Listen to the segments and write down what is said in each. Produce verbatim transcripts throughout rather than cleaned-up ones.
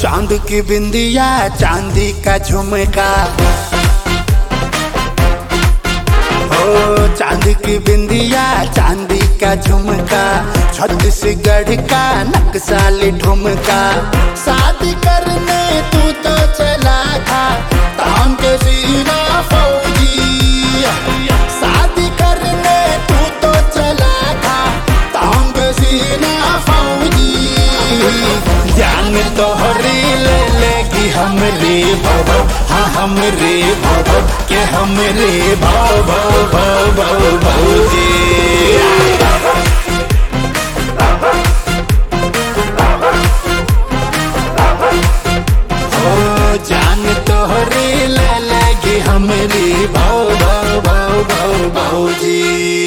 चांद की बिंदिया चांदी का झुमका, हो चांद की बिंदिया चांदी का झुमका, छत्तीसगढ़ का नक्सली ठुमका। शादी करने तू तो चला था तान के सीना फौजी, शादी करने तू तो चला था तान के सीना फौजी। जान तोहरी ले लेगी हमरे भव, हाँ हमरे भव के हमरे भव भव भव भव भौजी। ओ जान तोहरी ले लेगी हमरे भव भव भव भव भौजी।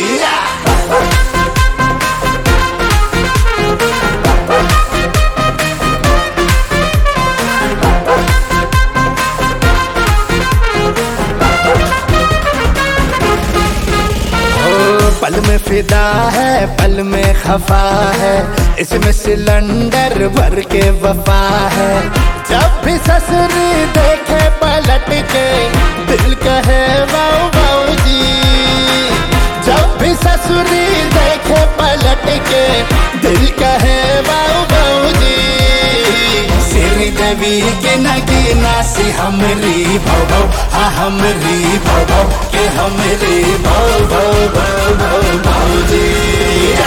पल में फिदा है पल में खफा है, इसमें सिलेंडर भर के वफा है। जब भी ससुरी देखे पलट के दिल कहे वाओ वाओ जी, जब भी ससुरी देखे पलट के दिल कहे वाओ वाओ जी। श्री देवी के नगीना से हमरी भव भव, हाँ हमरी भव भव के हमरी भव भव भव भव भौजी।